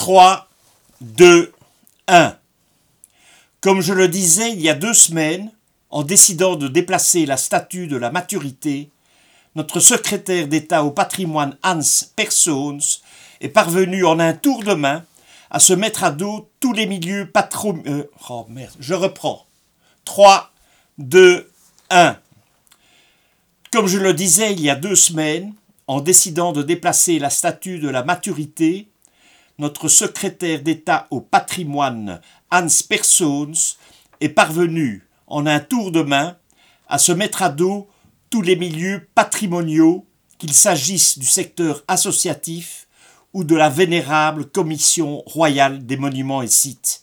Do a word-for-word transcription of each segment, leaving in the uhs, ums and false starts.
trois, deux, un. Comme je le disais il y a deux semaines, en décidant de déplacer la statue de la maturité, notre secrétaire d'État au patrimoine Hans Persons est parvenu en un tour de main à se mettre à dos tous les milieux patro... Euh, oh merde, je reprends. trois, deux, un. Comme je le disais il y a deux semaines, en décidant de déplacer la statue de la maturité, notre secrétaire d'État au patrimoine Hans Persons est parvenu en un tour de main à se mettre à dos tous les milieux patrimoniaux, qu'il s'agisse du secteur associatif ou de la vénérable Commission royale des monuments et sites.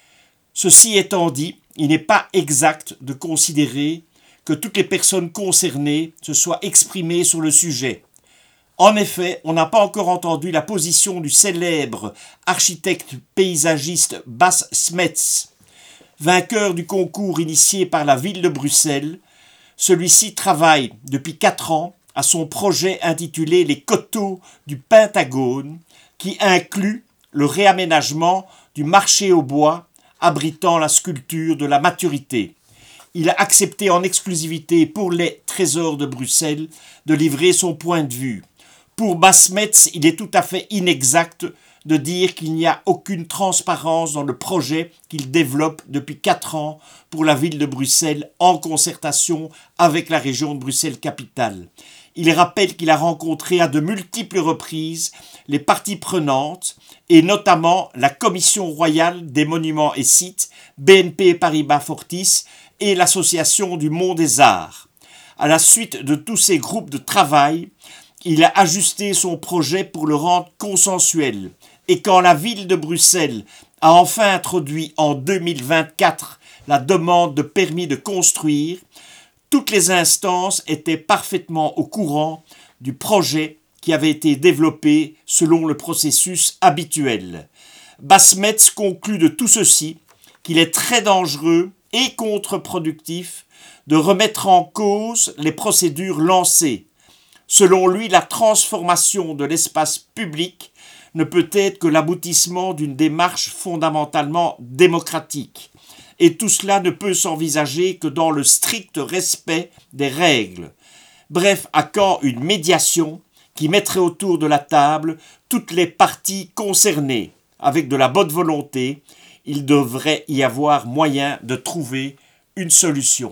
Ceci étant dit, il n'est pas exact de considérer que toutes les personnes concernées se soient exprimées sur le sujet. En effet, on n'a pas encore entendu la position du célèbre architecte paysagiste Bas Smets. Vainqueur du concours initié par la ville de Bruxelles, celui-ci travaille depuis quatre ans à son projet intitulé Les Coteaux du Pentagone, qui inclut le réaménagement du marché au bois abritant la sculpture de la maturité. Il a accepté en exclusivité pour les Trésors de Bruxelles de livrer son point de vue. Pour Bas Smets, il est tout à fait inexact de dire qu'il n'y a aucune transparence dans le projet qu'il développe depuis quatre ans pour la ville de Bruxelles en concertation avec la région de Bruxelles-Capitale. Il rappelle qu'il a rencontré à de multiples reprises les parties prenantes et notamment la Commission royale des monuments et sites, B N P Paribas Fortis et l'Association du Mont des Arts. À la suite de tous ces groupes de travail, il a ajusté son projet pour le rendre consensuel. Et quand la ville de Bruxelles a enfin introduit en deux mille vingt-quatre la demande de permis de construire, toutes les instances étaient parfaitement au courant du projet qui avait été développé selon le processus habituel. Bas Smets conclut de tout ceci qu'il est très dangereux et contre-productif de remettre en cause les procédures lancées. Selon lui, la transformation de l'espace public ne peut être que l'aboutissement d'une démarche fondamentalement démocratique. Et tout cela ne peut s'envisager que dans le strict respect des règles. Bref, à quand une médiation qui mettrait autour de la table toutes les parties concernées? Avec de la bonne volonté, il devrait y avoir moyen de trouver une solution.